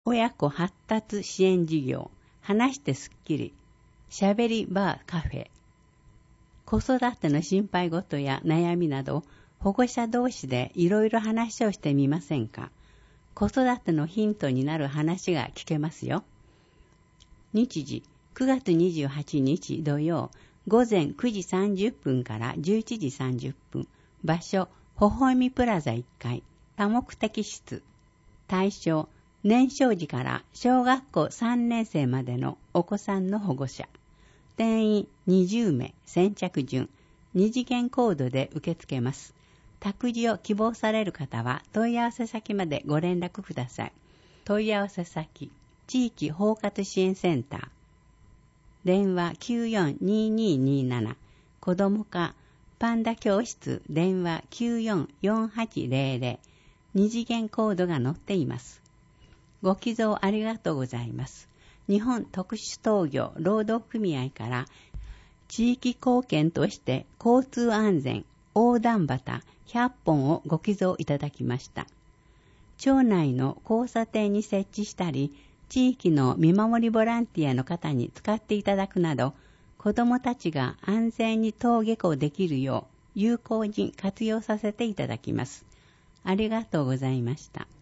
親子発達支援事業、話してスッキリ、しゃべりバーカフェ。子育ての心配事や悩みなど、保護者同士でいろいろ話をしてみませんか。子育てのヒントになる話が聞けますよ。日時、9月28日土曜、午前9時30分から11時30分。場所、ほほえみプラザ1階、多目的室。対象、年少時から小学校3年生までのお子さんの保護者。定員20名、先着順、2次元コードで受け付けます。託児を希望される方は問い合わせ先までご連絡ください。問い合わせ先、地域包括支援センター。電話942227、子ども課、パンダ教室、電話944800、2次元コードが載っています。ご寄贈ありがとうございます。日本特殊陶業労働組合から地域貢献として交通安全横断旗100本をご寄贈いただきました。町内の交差点に設置したり、地域の見守りボランティアの方に使っていただくなど、子どもたちが安全に登下校できるよう有効に活用させていただきます。ありがとうございました。